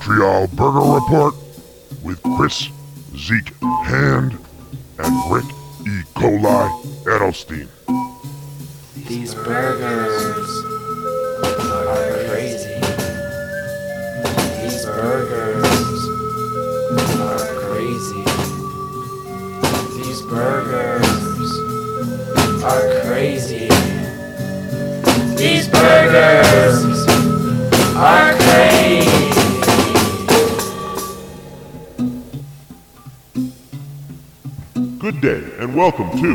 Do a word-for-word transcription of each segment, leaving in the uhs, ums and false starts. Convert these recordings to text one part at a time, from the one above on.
Montreal Burger Report with Chris Zeke Hand and Rick E. Coli Edelstein. These burgers are crazy. These burgers are crazy. These burgers are crazy. These burgers are crazy. Good day and welcome to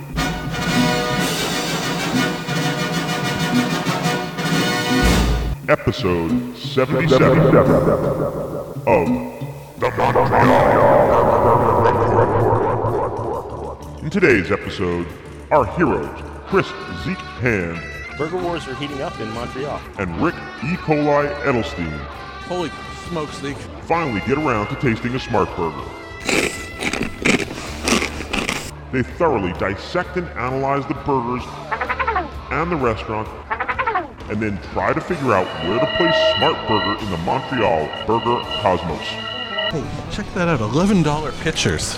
episode seventy-seven of the Montreal Report. In today's episode, our heroes, Chris Zeke Hand Burger wars are heating up in Montreal. and Rick E. Coli Edelstein Holy smokes, Zeke. finally get around to tasting a Smart Burger. They thoroughly dissect and analyze the burgers and the restaurant, and then try to figure out where to place Smart Burger in the Montreal Burger Cosmos. Hey, check that out. eleven dollar pitchers.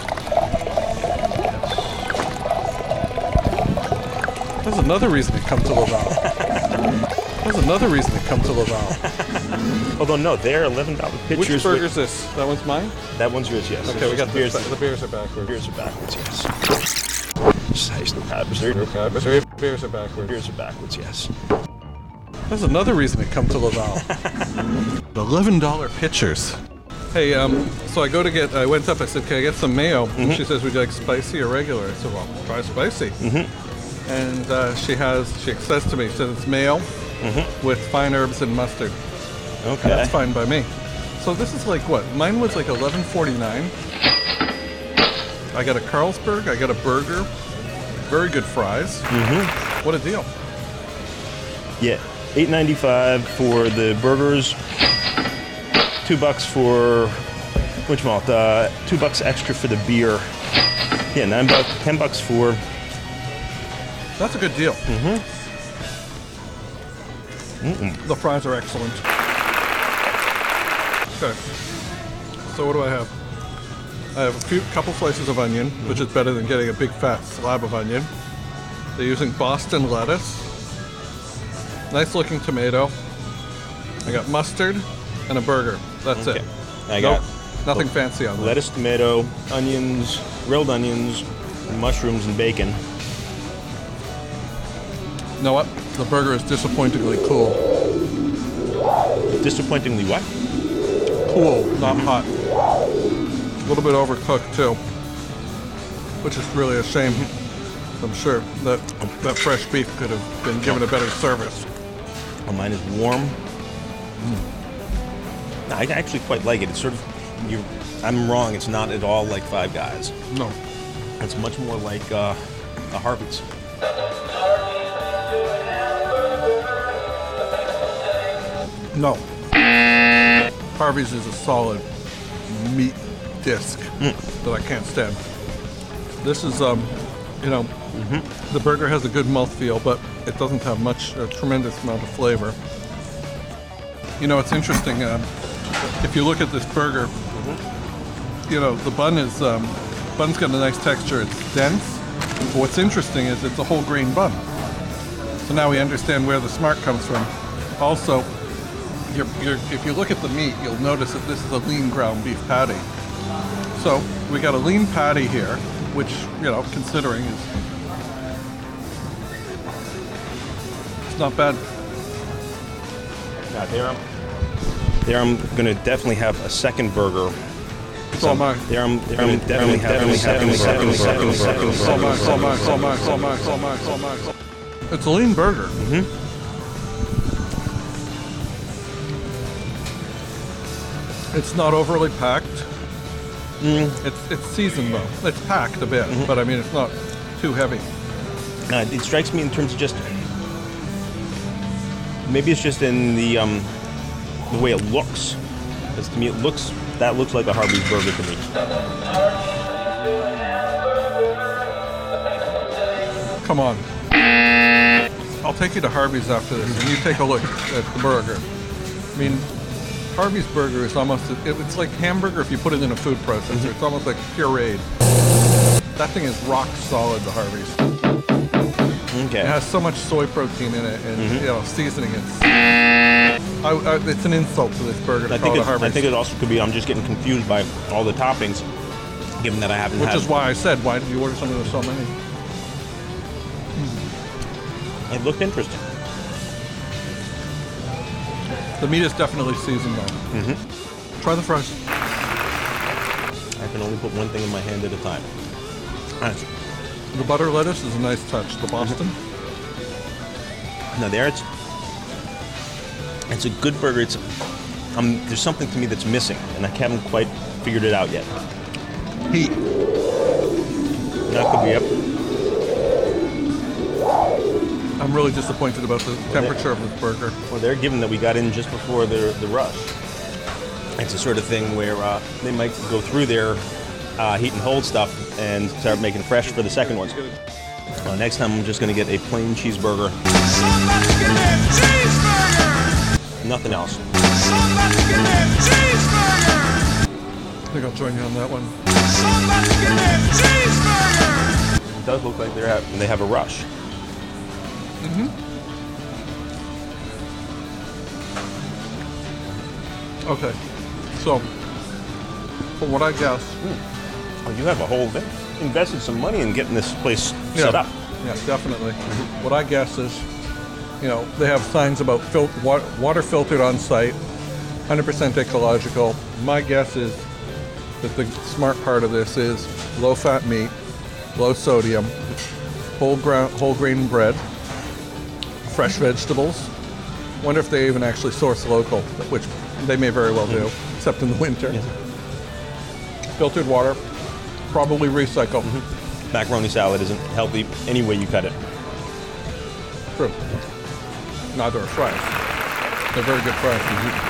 That's another reason to come to Laval. That's another reason to come to Laval. Although no, they're eleven dollar pitchers. Which burger's this? That one's mine? With, that one's yours, yes. Okay, we got the beers. beers. The beers are backwards. Beers are backwards, yes. Size the pipes. Okay, but the beers are backwards. Beers are backwards, yes. That's another reason to come to Laval. eleven dollar pitchers. Hey, um, so I go to get, I went up, I said, can I get some mayo? Mm-hmm. And she says, would you like spicy or regular? I said, well, try spicy. Mm-hmm. And uh, she has, she says to me, she says it's mayo Mm-hmm. with fine herbs and mustard. Okay. That's fine by me. So this is like what? Mine was like eleven forty-nine. I got a Carlsberg, I got a burger, very good fries. Mm-hmm. What a deal. Yeah. eight ninety-five for the burgers. Two bucks for whatchamalt, uh two bucks extra for the beer. Yeah, nine bucks ten bucks for That's a good deal. Mm-hmm. The fries are excellent. Okay. So what do I have? I have a few couple slices of onion, which is better than getting a big fat slab of onion. They're using Boston lettuce. Nice looking tomato. I got mustard and a burger. That's Okay. it. I Nope, got nothing fancy on that. lettuce, tomato, onions, grilled onions, mushrooms, and bacon. You know what? The burger is disappointingly cool. Disappointingly what? Cool, not hot. A little bit overcooked too, which is really a shame. I'm sure that that fresh beef could have been given a better service. Oh, mine is warm. No, I actually quite like it. It's sort of, you're, I'm wrong. It's not at all like Five Guys. No. It's much more like uh, a Harvey's. No. Harvey's is a solid meat disc that I can't stand. This is, um, you know, the burger has a good mouthfeel, but it doesn't have much, a tremendous amount of flavor. You know, it's interesting. Uh, if you look at this burger, you know, the bun is, um, bun's got a nice texture. It's dense. But what's interesting is it's a whole grain bun. So now we understand where the smart comes from. Also, you're, you're, if you look at the meat, you'll notice that this is a lean ground beef patty. So we got a lean patty here, which, you know, considering is it's not bad. Now, there I'm, there I'm gonna definitely have a second burger. So am I. There I'm, there I'm definitely having a second, second, second, second, So am I, second. so am I, so am I, so am I, so am I, so am I, so- It's a lean burger. Mm-hmm. It's not overly packed. Mm. It's it's seasoned though. It's packed a bit, but I mean it's not too heavy. Uh, it strikes me in terms of just maybe it's just in the um, the way it looks. Because to me, it looks that looks like a Harvey's burger to me. Come on. I'll take you to Harvey's after this, and you take a look at the burger. I mean, Harvey's burger is almost, it, it's like hamburger if you put it in a food processor. Mm-hmm. It's almost like pureed. That thing is rock solid, the Harvey's. Okay. It has so much soy protein in it and, Mm-hmm. you know, seasoning. It's, I, I, it's an insult to this burger to I call think it it, Harvey's. I think it also could be I'm just getting confused by all the toppings, given that I haven't Which had. is why I said, why did you order something with so many? It looked interesting. The meat is definitely seasoned though. Mm-hmm. Try the fries. I can only put one thing in my hand at a time. Nice. The butter lettuce is a nice touch. The Boston. Now there, it's it's a good burger. It's um, there's something to me that's missing, and I haven't quite figured it out yet. Heat. That could be up. I'm really disappointed about the temperature of this burger. Well, they're given that we got in just before the the rush. It's the sort of thing where uh, they might go through their uh, heat and hold stuff and start making fresh for the second ones. Uh, next time, I'm just going to get a plain cheeseburger. Somebody get that cheeseburger! Nothing else. Somebody get that cheeseburger! I think I'll join you on that one. Somebody get that cheeseburger! It does look like they're out, and they have a rush. Okay. So, from what I guess, Oh, you have a whole thing. Invested some money in getting this place set yeah, up. yeah, definitely. What I guess is, you know, they have signs about fil- wa- water filtered on site, one hundred percent ecological. My guess is that the smart part of this is low fat meat, low sodium, whole ground, whole grain bread, fresh vegetables. Wonder if they even actually source local, which they may very well do, except in the winter. Yeah. Filtered water, probably recycled. Macaroni salad isn't healthy any way you cut it. True. Neither are fries. They're very good fries.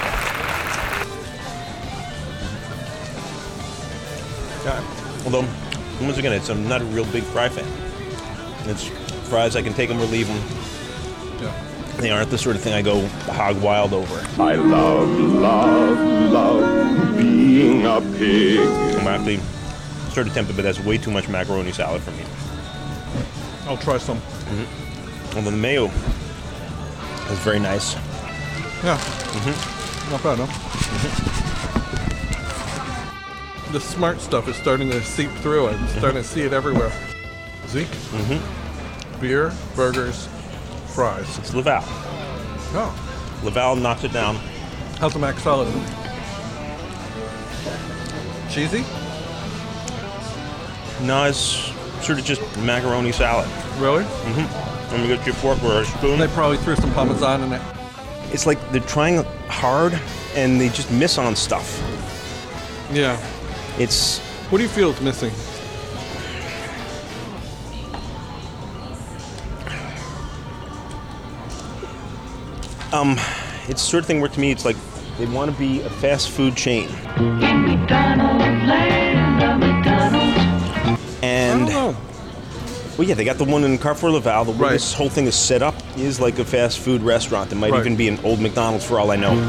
Yeah. Although, once again, it's, I'm not a real big fry fan. It's fries, I can take them or leave them. Yeah. They aren't the sort of thing I go hog wild over. I love, love, love being a pig. I'm actually sort of tempted, but that's way too much macaroni salad for me. I'll try some. Although the mayo is very nice. Yeah. Not bad, huh? The smart stuff is starting to seep through. I'm starting to see it everywhere. Zeke? Mm-hmm. Beer, burgers, fries. It's Laval. Oh. Laval knocks it down. How's the mac salad? Cheesy? No, it's sort of just macaroni salad. Really? Let me get your fork or a spoon. They probably threw some Parmesan in it. It's like they're trying hard and they just miss on stuff. Yeah. It's What do you feel is missing? um, it's the sort of thing where to me it's like they want to be a fast food chain. And I don't know. well, yeah, they got the one in Carrefour Laval. The way Right. this whole thing is set up is like a fast food restaurant. It might Right. even be an old McDonald's for all I know.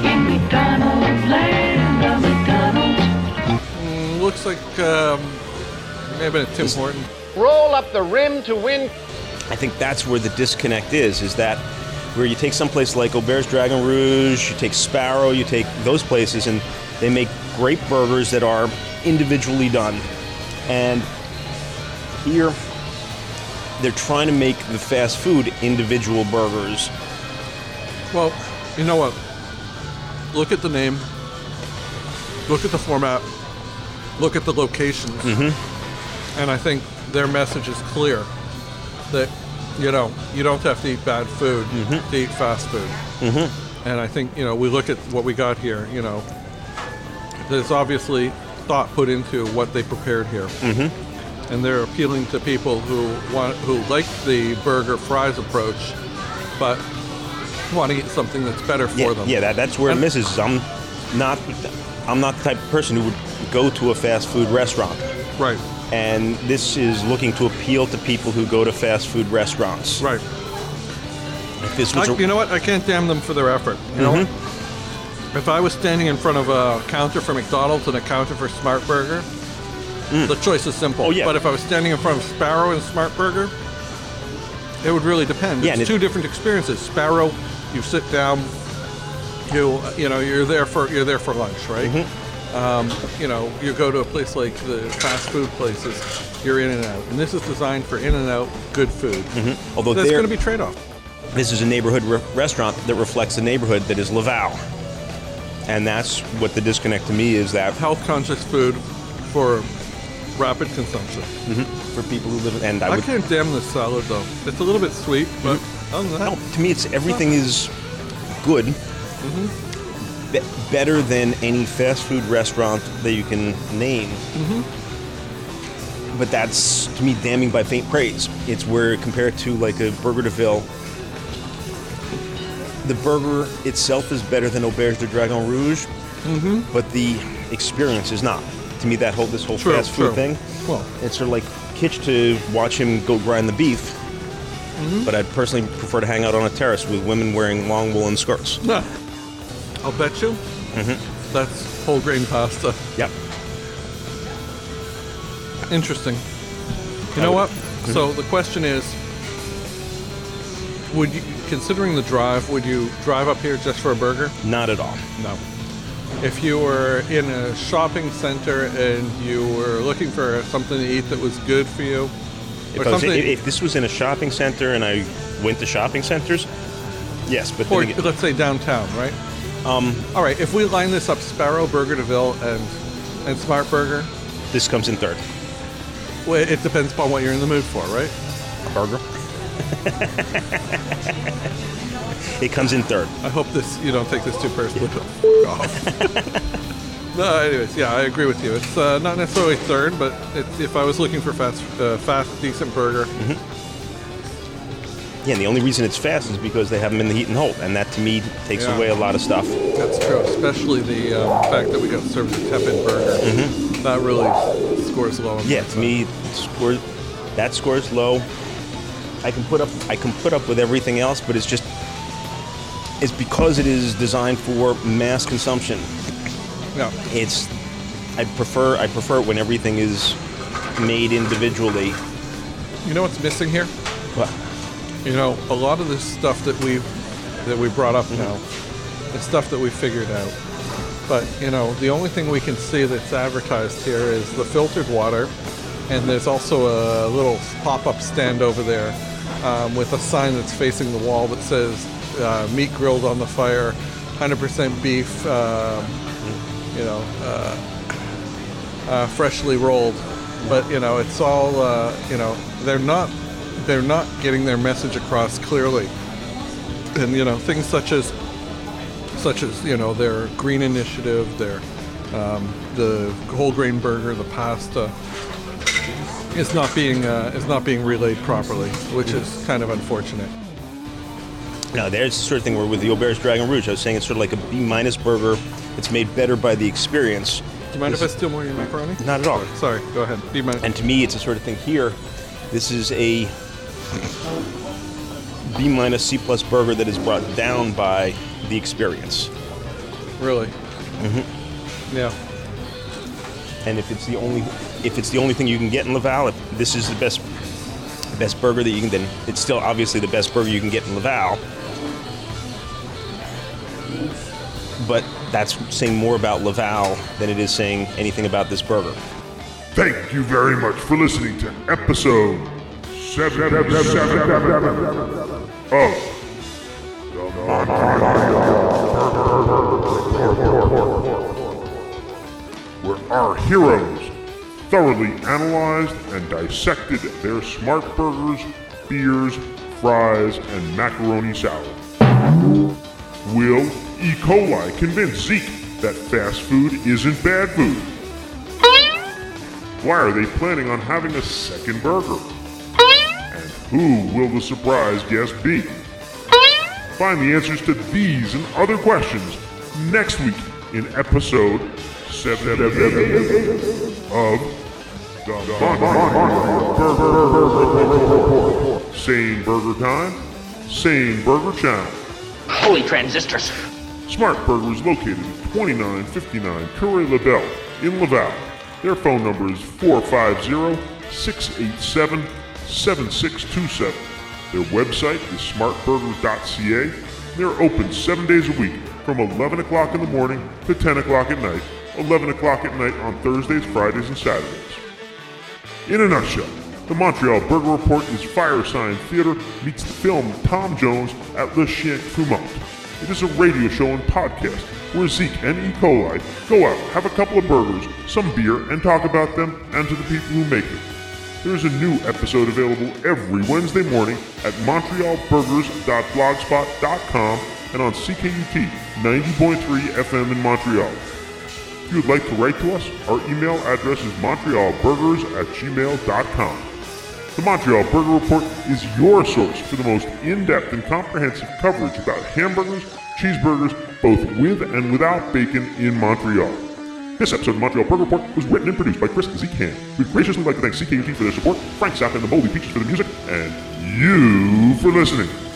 Mm, looks like um, maybe a Tim Horton. Roll up the rim to win. I think that's where the disconnect is, is that where you take someplace like Aubert's Dragon Rouge, you take Sparrow, you take those places, and they make great burgers that are individually done. And here, they're trying to make the fast food individual burgers. Well, you know what? Look at the name. Look at the format. Look at the locations. Mm-hmm. And I think their message is clear that, you know, you don't have to eat bad food to eat fast food. Mm-hmm. And I think, you know, we look at what we got here, you know, there's obviously thought put into what they prepared here. Mm-hmm. And they're appealing to people who want, who like the burger fries approach, but want to eat something that's better for Yeah, them. yeah, that, that's where it And- misses. I'm not, I'm not the type of person who would go to a fast food restaurant. Right, And this is looking to appeal to people who go to fast food restaurants. right. If this I, was a, you know what? I can't damn them for their effort. You know what? If I was standing in front of a counter for McDonald's and a counter for Smart Burger, the choice is simple. Oh, yeah. But if I was standing in front of Sparrow and Smart Burger, it would really depend. Yeah, and It's it- two different experiences. Sparrow, you sit down, you you know you're there for you're there for lunch, right? Mm-hmm. Um, you know, you go to a place like the fast food places, you're in and out, and this is designed for in and out good food. Although There's there- going to be trade-off. This is a neighborhood re- restaurant that reflects the neighborhood that is Laval. And that's what the disconnect to me is, that Health-conscious food for rapid consumption. for people who live, and I I would, can't damn this salad though. It's a little bit sweet, but other than that, no, to me, it's everything is good, Mm-hmm. Be- better than any fast food restaurant that you can name. Mm-hmm. But that's, to me, damning by faint praise. It's where, compared to like a Burger de Ville, the burger itself is better than Auberge de Dragon Rouge, Mm-hmm. but the experience is not. To me, that whole this whole True, fast food true. thing, Well, it's sort of like kitsch to watch him go grind the beef. Mm-hmm. But I'd personally prefer to hang out on a terrace with women wearing long woolen skirts. nah. I'll bet you that's whole grain pasta. Yep. Interesting. You know what? So the question is, would you, considering the drive, would you drive up here just for a burger? Not at all. No. If you were in a shopping center and you were looking for something to eat that was good for you, If, or I was, something, if, if this was in a shopping center and I went to shopping centers, yes. But or then again, let's say downtown, right? Um, All right. If we line this up, Sparrow, Burger de Ville, and and Smart Burger, this comes in third. well, it depends upon what you're in the mood for, right? A burger. It comes in third. I hope this you don't take this too personally. But f- off. No, anyways, yeah, I agree with you. It's uh, not necessarily third, but it's, if I was looking for fast, uh, fast, decent burger, Yeah, and the only reason it's fast is because they have them in the heat and hold, and that to me takes Yeah. away a lot of stuff. that's true. Especially the um, fact that we got served a tepid burger. That really scores low. on Yeah, that to me, score, that scores low. I can put up, I can put up with everything else, but it's just, it's because it is designed for mass consumption. side. Yeah. It's, I prefer, I prefer it when everything is made individually. You know what's missing here? But You know, a lot of this stuff that we that we brought up Mm-hmm. now, is stuff that we figured out. But you know, the only thing we can see that's advertised here is the filtered water, and there's also a little pop-up stand over there um, with a sign that's facing the wall that says uh, "Meat grilled on the fire, one hundred percent beef, um, you know, uh, uh, freshly rolled." But you know, it's all uh, you know. They're not they're not getting their message across clearly, and you know, things such as such as you know their green initiative, their um, the whole grain burger, the pasta is not being uh, is not being relayed properly, which is kind of unfortunate. no, there's the sort of thing where with the Auberge Dragon Rouge, I was saying it's sort of like a B minus burger. It's made better by the experience. Do you mind if I steal more of your macaroni? Not at all. Sorry, go ahead. Be my And to me, it's a sort of thing here. This is a B minus C plus burger that is brought down by the experience. really. Mm-hmm. Yeah. And if it's the only, if it's the only thing you can get in Laval, if this is the best, best burger that you can, then it's still obviously the best burger you can get in Laval. But that's saying more about Laval than it is saying anything about this burger. Thank you very much for listening to episode seven of the where our heroes thoroughly analyzed and dissected their smart burgers, beers, fries, and macaroni salad. Will E. coli convince Zeke that fast food isn't bad food? Why are they planning on having a second burger? And who will the surprise guest be? Find the answers to these and other questions next week in episode seven of the Sane Burger Time, Sane Burger Channel. Holy transistors. Smart Burger is located at twenty-nine fifty-nine Coureur Lebel in Laval. Their phone number is four five zero, six eight seven, seven six two seven. Their website is smart burger dot c a. They're open seven days a week from eleven o'clock in the morning to ten o'clock at night, eleven o'clock at night on Thursdays, Fridays, and Saturdays. In a nutshell, the Montreal Burger Report is Firesign Theater meets the film Tom Jones at Le Chien Fumant. It is a radio show and podcast where Zeke and E. coli go out, have a couple of burgers, some beer, and talk about them and to the people who make them. There is a new episode available every Wednesday morning at montreal burgers dot blogspot dot com and on C K U T ninety point three F M in Montreal. If you would like to write to us, our email address is montreal burgers at gmail dot com. The Montreal Burger Report is your source for the most in-depth and comprehensive coverage about hamburgers, cheeseburgers, both with and without bacon in Montreal. This episode of the Montreal Burger Report was written and produced by Chris Zeke Hand. We'd graciously like to thank C K U T for their support, Frank Sapp and the Moldy Peaches for the music, and you for listening.